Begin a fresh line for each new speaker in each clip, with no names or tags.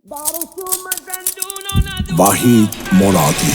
وحید مرادی.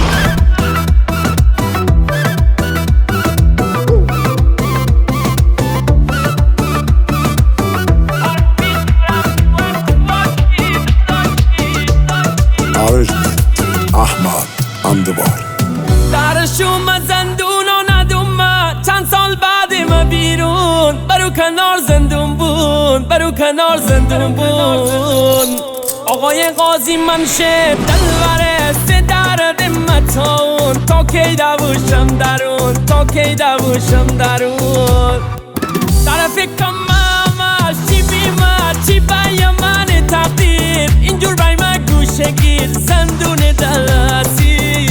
احمد اندوار.
درش اومد زندون و ندومد، چند سال بعد ما بیرون، برو کنار زندون بود، برو کنار زندون بود. آقای قاضی منشه دلوره سه درد متاون، تا کی دوشم درون، تا کی دوشم درون. طرف کمم چی بیمه چی بیم من تقدیر، اینجور بای من گوشه گیر زندون دلسیر.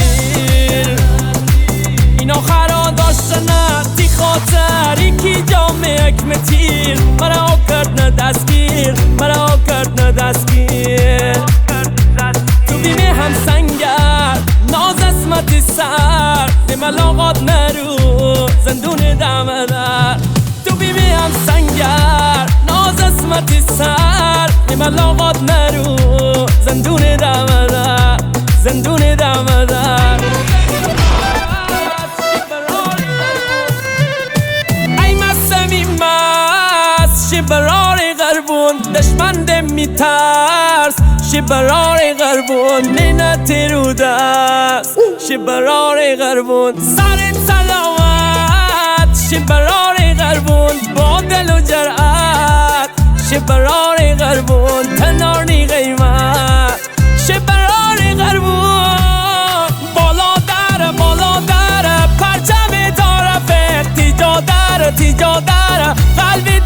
این آخرا داشتنه تی خاطر یکی جامعه اکمتیر، مرا کرد نه دستگیر، مرا کرد نه دستگیر. تو بیمه هم سنگر ناز اسمت سر، نملاقات نرو زندون دمدر. تو بیمه هم سنگر ناز اسمت سر، نملاقات نرو زندون دمدر، زندون دمدر. شبرار غربون دشمن میترس، شبرار غربون نینت رو دست، شبرار غربون سر سلامت، شبرار غربون با دل و جرأت، شبرار غربون تنارنی قیمت، شبرار غربون بالا در پرچم طرف تیجا در تیجا در قلبی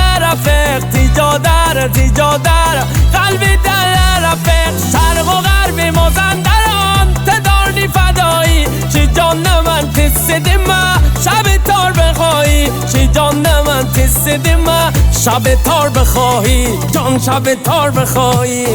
تیجا در قلبی در رفق. شرق و غرب مازندران تدارنی فدایی، چی جان من تسد ما شب تار بخواهی، چی جان من تسد ما شب تار بخواهی، جان شب تار بخواهی.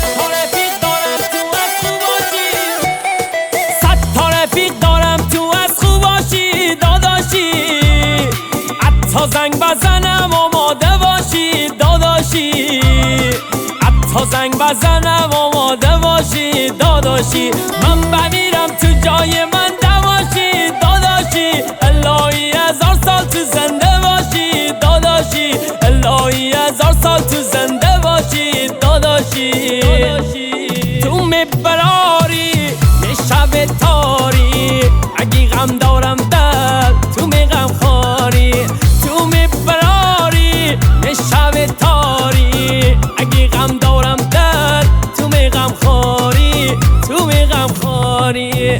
صد تا رفیق دارم تو از خوباشی داداشی، حتی زنگ بزنم آماده باشی داداشی، حتی زنگ بزنم آماده باشی داداشی. من بمیرم تو جای من دواشی داداشی، الهی 1000 سال تو زنده باشی داداشی، الهی 1000 سال تو زنده باشی داداشی. تو میبراری به شب تاری، اگه غم دارم دل تو می غم خاری، تو میبراری به شب تاری، اگه غم دارم دل تو می غم خاری، تو می غم خاری.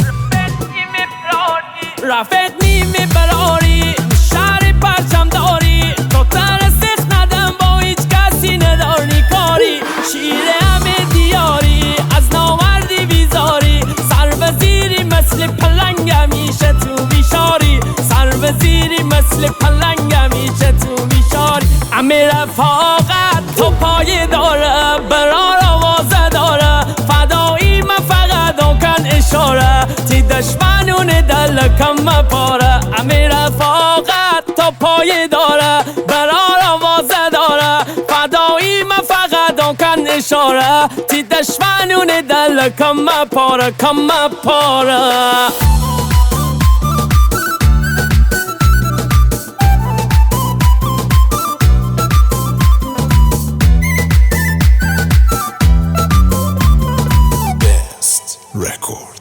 رفت نیمه براری شهر پرچم داری، تو ترسخ ندم با هیچ کسی ندارنی کاری. شیر همه دیاری از نامردی بیزاری، سر وزیری مثل پلنگ همیشه تو بیشاری، سر وزیری مثل پلنگ همیشه تو بیشاری. همه رفاقت تو پایه داره، برار آوازه داره، فدایی من فقط کن اشاره، تی دشمنون دل کم پاره. همه رفاقت تو پایه داره، برار آوازه داره، فدایی من فقط کن اشاره، تی دشمنون دل کم پاره، کم پاره.
Record.